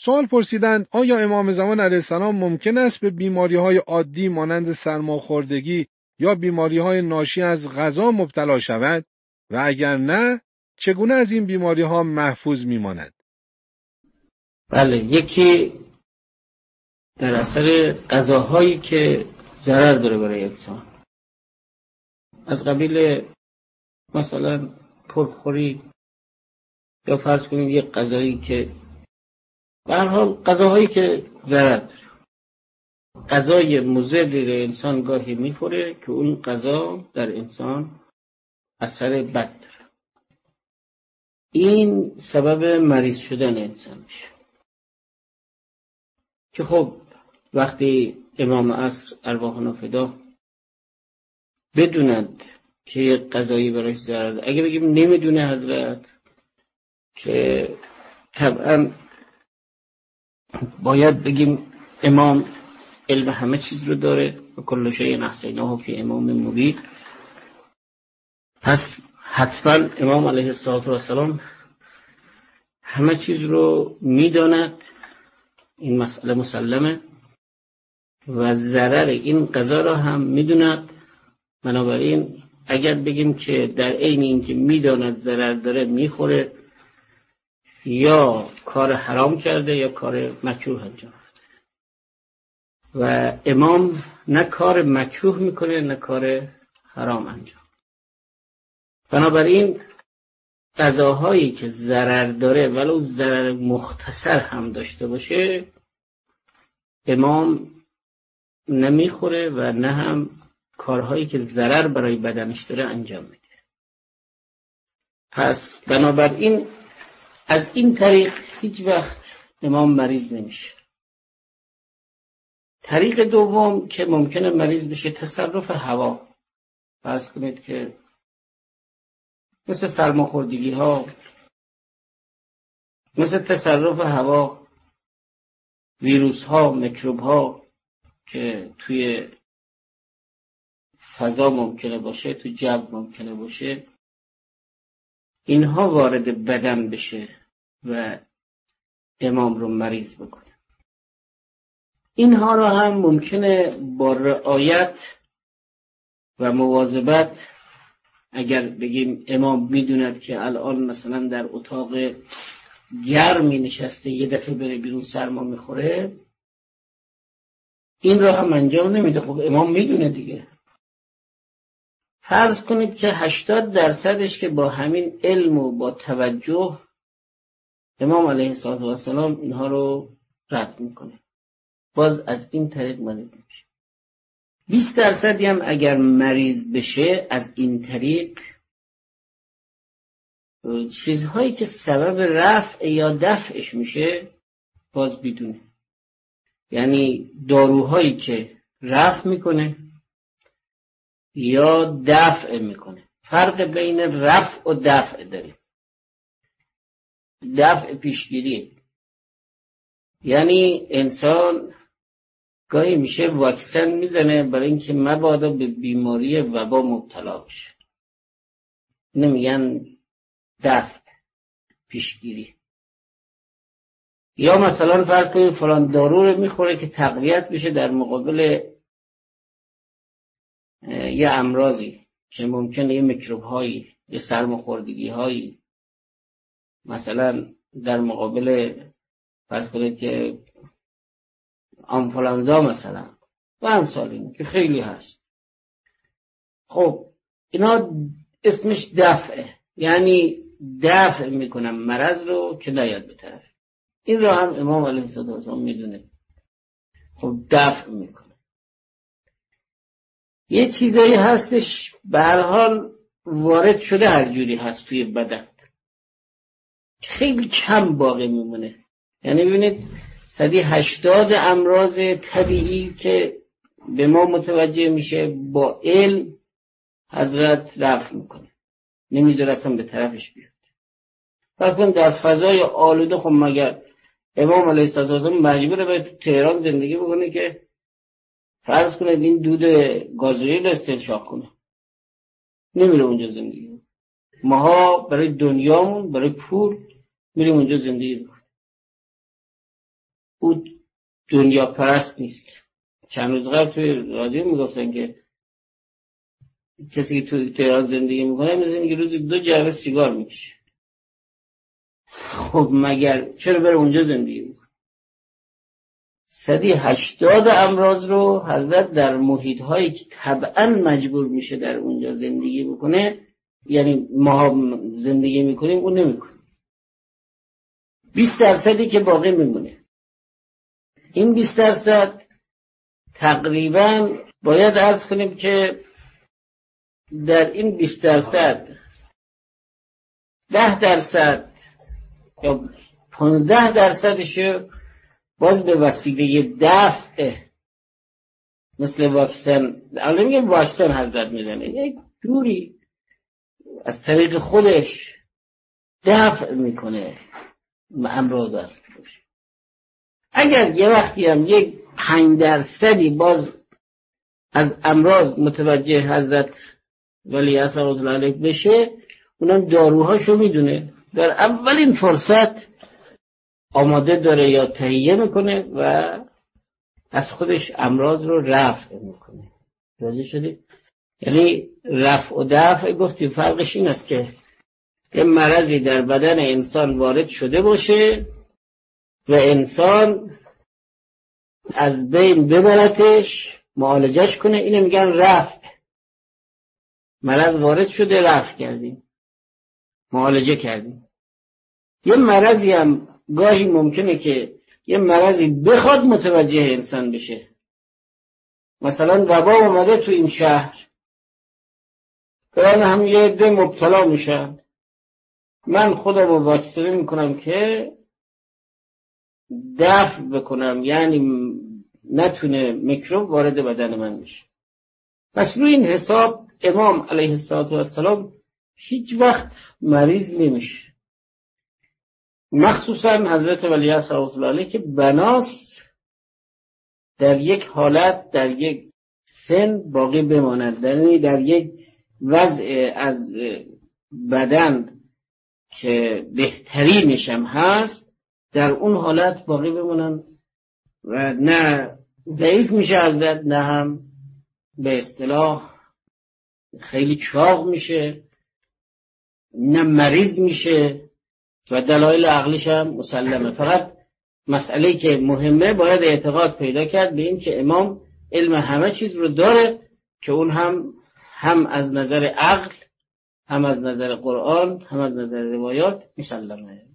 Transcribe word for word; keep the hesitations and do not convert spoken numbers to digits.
سوال پرسیدند آیا امام زمان علیه السلام ممکن است به بیماری‌های عادی مانند سرماخوردگی یا بیماری‌های ناشی از غذا مبتلا شود و اگر نه چگونه از این بیماری‌ها محفوظ می‌ماند؟ بله، یکی در اثر غذاهایی که ضرر داره برای انسان، از قبیل مثلا پرخوری یا فرض کنید یک غذایی که به هر حال غذاهایی که ضرر داره، غذای مضری رو انسان گاهی میخوره که اون غذا در انسان اثر بد داره، این سبب مریض شدن انسان میشه. که خب وقتی امام عصر ارواحنا فدا بدوند که یک غذایی برایش ضرر داره، اگه بگیم نمیدونه حضرت، که طبعا باید بگیم امام علم همه چیز رو داره و کل شیء احصیناه فی امام مبین، پس حتما امام علیه السلام همه چیز رو میداند، این مسئله مسلمه، و ضرر این غذا را هم میداند. بنابراین اگر بگیم که در عین اینکه میداند ضرر داره میخوره، یا کار حرام کرده یا کار مکروه انجام داده، و امام نه کار مکروه میکنه نه کار حرام انجام. بنابراین غذاهایی که ضرر داره ولو ضرر مختصر هم داشته باشه امام نمیخوره و نه هم کارهایی که ضرر برای بدنش داره انجام میده. پس بنابراین از این طریق هیچ وقت امام مریض نمیشه. طریق دوم که ممکنه مریض بشه تصرف هوا. فرض کنید که مثل سرماخوردگی ها، مثل تصرف هوا، ویروس ها، میکروب ها که توی فضا ممکنه باشه، توی جو ممکنه باشه، اینها وارد بدن بشه و امام رو مریض بکنه. اینها رو هم ممکنه با رعایت و مواظبت، اگر بگیم امام میدوند که الان مثلا در اتاق گرمی نشسته یه دفعه بره بیرون سرما میخوره، این رو هم انجام نمیده. خب امام میدونه دیگه. فرض کنید که هشتاد درصدش که با همین علم و با توجه امام علیه السلام اینها رو رد میکنه، باز از این طریق مریض میشه. بیست درصدی هم اگر مریض بشه از این طریق، چیزهایی که سبب رفع یا دفعش میشه باز بدونه، یعنی داروهایی که رفع میکنه یا دفع میکنه. فرق بین رفع و دفع داریم. دفع پیشگیری، یعنی انسان گاهی میشه واکسن میزنه برای اینکه مبادا به بیماری وبا مبتلا بشه، نمیگن دفع، پیشگیری. یا مثلا فرض کنید فلان دارو رو میخوره که تقویت بشه در مقابل یه امراضی که ممکنه یه میکروب هایی، یه سرماخوردگی هایی، مثلا در مقابل فرض کنید که آنفولانزا مثلا و امثال این که خیلی هست. خب اینا اسمش دفعه، یعنی دفع میکنم مرض رو که نیاد به طرف. این رو هم امام علیه السلام میدونه، خب دفع میکنه. یه چیزایی هستش به هر حال وارد شده هر جوری هست توی بدن، خیلی کم باقی میمونه. یعنی ببینید صدی هشتاد امراض طبیعی که به ما متوجه میشه با علم حضرت رفع میکنه، نمیذاره اصلا به طرفش بیاد. فرض در فضای آلوده، خب مگر امام علیه السلام مجبوره به تهران زندگی بکنه که فرض کنید این دود گازوئیل استنشاق کنه؟ نمیره اونجا زندگی. ماها برای دنیامون، برای پول میریم اونجا زندگی بکنیم. او دنیا پرست نیست. چند روز قبل توی رادیو میگفتن که کسی که توی تهران زندگی میکنه مثل اینکه روزی دو جعبه سیگار میکشه. خب مگر چرا بره اونجا زندگی میکنه؟ صدی هشتاد امراض رو حضرت در محیط هایی که طبعا مجبور میشه در اونجا زندگی بکنه، یعنی ما زندگی میکنیم اون نمیکنه. بیست درصدی که باقی میمونه، این بیست درصد تقریبا باید عرض کنیم که در این بیست درصد ده درصد یا پانزده درصدشو باز به وسیله دفع مثل واکسن، الان میگم واکسن حضرت میزنه، یک جوری از طریق خودش دفع میکنه امراض است. اگر یه وقتی هم یک پنج درصدی باز از امراض متوجه حضرت ولی اصلا الله علیه بشه، اونم داروهاشو میدونه، در اولین فرصت آماده داره یا تهیه میکنه و از خودش امراض رو رفع میکنه. راضی شدید؟ یعنی رفع و دفع گفتیم فرقش این است که یه مرضی در بدن انسان وارد شده باشه و انسان از بین ببرتش، معالجش کنه، اینو میگن رفع. مرض وارد شده، رفع کردیم، معالجه کردیم. یه مرضی هم گاهی ممکنه که یه مرضی بخواد متوجه انسان بشه. مثلا وبا اومده تو این شهر، برای هم یه عده مبتلا میشن، من خودم رو واکسینه میکنم که دفع بکنم، یعنی نتونه میکروب وارد بدن من بشه. پس روی این حساب امام علیه السلام هیچ وقت مریض نمیشه، مخصوصا حضرت ولی صلوات الله علیه که بناست در یک حالت، در یک سن باقی بمانند، یعنی در یک وضع از بدن که بهترینش هم هست در اون حالت باقی بمانند و نه ضعیف میشه حضرت، نه هم به اصطلاح خیلی چاق میشه، نه مریض میشه و دلایل عقلیش هم مسلمه. فقط مسئله که مهمه باید اعتقاد پیدا کرد به این که امام علم همه چیز رو داره، که اون هم هم از نظر عقل، هم از نظر قرآن، هم از نظر روایات مسلمه.